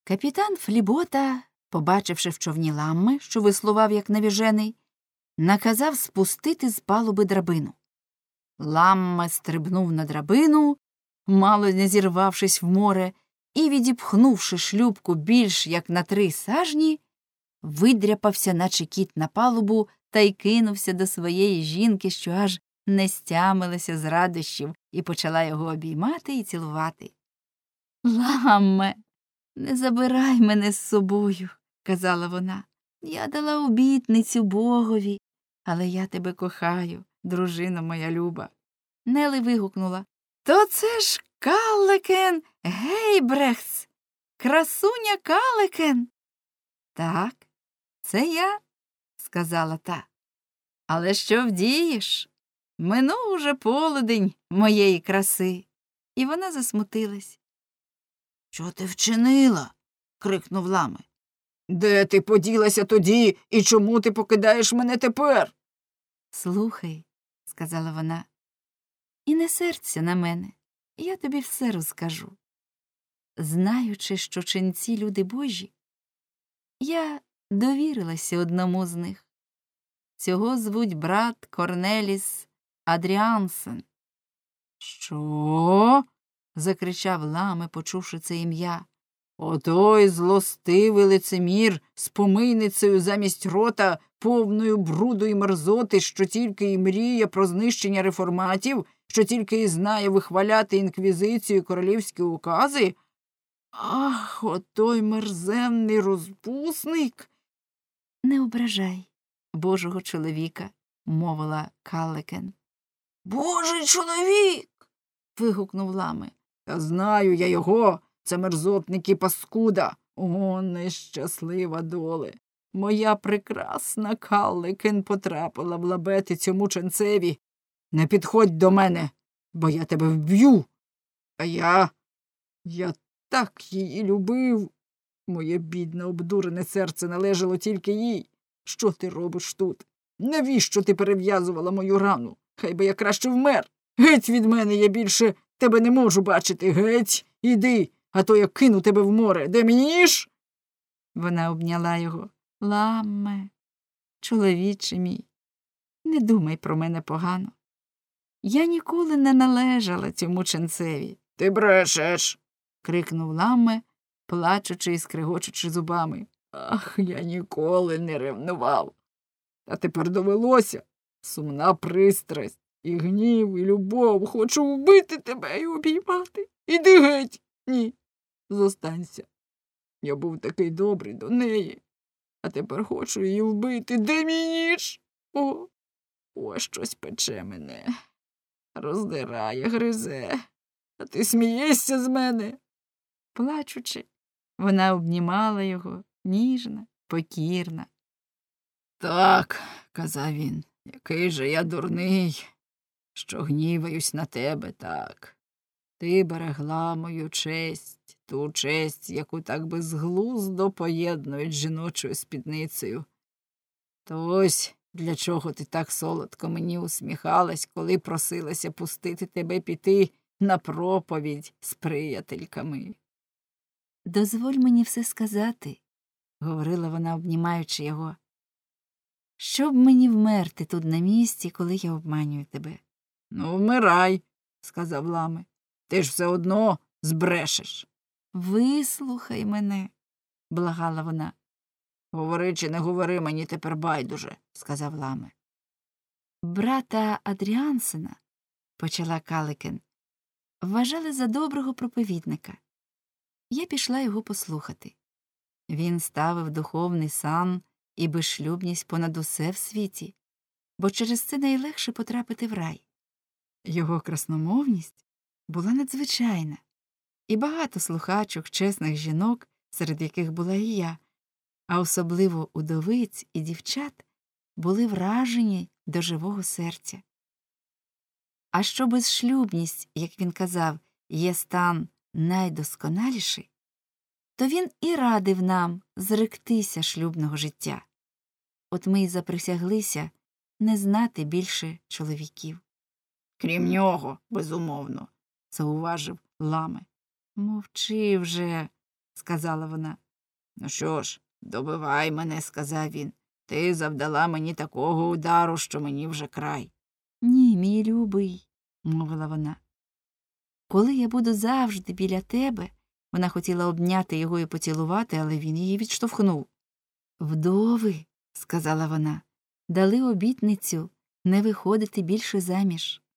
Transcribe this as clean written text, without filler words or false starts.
Капітан Флібота, побачивши в човні Ламми, що веслував як навіжений, наказав спустити з палуби драбину. Ламма стрибнув на драбину, мало не зірвавшись в море, і, відіпхнувши шлюпку більш як на 3 сажні, видряпався, наче кіт, на палубу та й кинувся до своєї жінки, що аж не стямилася з радощів, і почала його обіймати і цілувати. «Ламме, не забирай мене з собою», – казала вона. «Я дала обітницю Богові, але я тебе кохаю, дружино моя люба». Нелі вигукнула: «То це ж Каллекен Гейбрехтс, красуня Каллекен». «Так, це я», – сказала та. «Але що вдієш? Минув уже полудень моєї краси». І вона засмутилась. «Що ти вчинила?» – крикнув Ламе. «Де ти поділася тоді і чому ти покидаєш мене тепер?» «Слухай», – сказала вона, – «і не серця на мене, я тобі все розкажу. Знаючи, що ченці люди Божі, я довірилася одному з них. Цього звуть брат Корнеліс Адріансен». «Що?» – закричав Ламе, почувши це ім'я. «Отой злостивий лицемір з помийницею замість рота, повною бруду і мерзоти, що тільки і мріє про знищення реформатів, що тільки і знає вихваляти інквізицію і королівські укази? Ах, отой мерзенний розпусник!» «Не ображай Божого чоловіка», – мовила Каллекен. «Божий чоловік!» – вигукнув Ламе. «Та знаю я його, це мерзотник і паскуда. О, нещаслива доле! Моя прекрасна Каллекен потрапила в лабети цьому ченцеві. Не підходь до мене, бо я тебе вб'ю. А я так її любив. Моє бідне обдурене серце належало тільки їй. Що ти робиш тут? Навіщо ти перев'язувала мою рану? Хай би я краще вмер. Геть від мене, я більше тебе не можу бачити. Геть, іди, а то я кину тебе в море. Де мій ніж?» Вона обняла його. «Ламме, чоловіче мій, не думай про мене погано. Я ніколи не належала цьому ченцеві». «Ти брешеш!» – крикнув Ламме, плачучи і скригочучи зубами. «Ах, я ніколи не ревнував. А тепер довелося. Сумна пристрасть, і гнів, і любов. Хочу вбити тебе і обіймати. Іди геть. Ні, зостанься. Я був такий добрий до неї, а тепер хочу її вбити. Де мій ніж? О, щось пече мене. Роздирає, гризе. А ти смієшся з мене?» Плачучи, вона обнімала його, ніжна, покірна. «Так», – казав він, – «який же я дурний, що гніваюсь на тебе так. Ти берегла мою честь, ту честь, яку так безглуздо поєднують з жіночою спідницею. То ось для чого ти так солодко мені усміхалась, коли просилася пустити тебе піти на проповідь з приятельками». «Дозволь мені все сказати», – говорила вона, обнімаючи його. «Щоб мені вмерти тут на місці, коли я обманюю тебе?» «Ну, вмирай», – сказав Ламе. «Ти ж все одно збрешеш». «Вислухай мене», – благала вона. «Говори чи не говори, мені тепер байдуже», – сказав Ламе. «Брата Адріансена», – почала Каллекен, – «вважали за доброго проповідника. Я пішла його послухати. Він ставив духовний сан і безшлюбність понад усе в світі, бо через це найлегше потрапити в рай. Його красномовність була надзвичайна, і багато слухачок, чесних жінок, серед яких була і я, а особливо удовиць і дівчат, були вражені до живого серця. А що безшлюбність, як він казав, є стан найдосконаліший, то він і радив нам зректися шлюбного життя. От ми й заприсяглися не знати більше чоловіків». «Крім нього, безумовно», – зауважив Ламе. «Мовчи вже», сказала вона. Ну що ж, добивай мене, сказав він. Ти завдала мені такого удару, що мені вже край. Ні, мій любий, мовила вона. Коли я буду завжди біля тебе, вона хотіла обняти його і поцілувати, але він її відштовхнув. Вдови, сказала вона, дали обітницю не виходити більше заміж.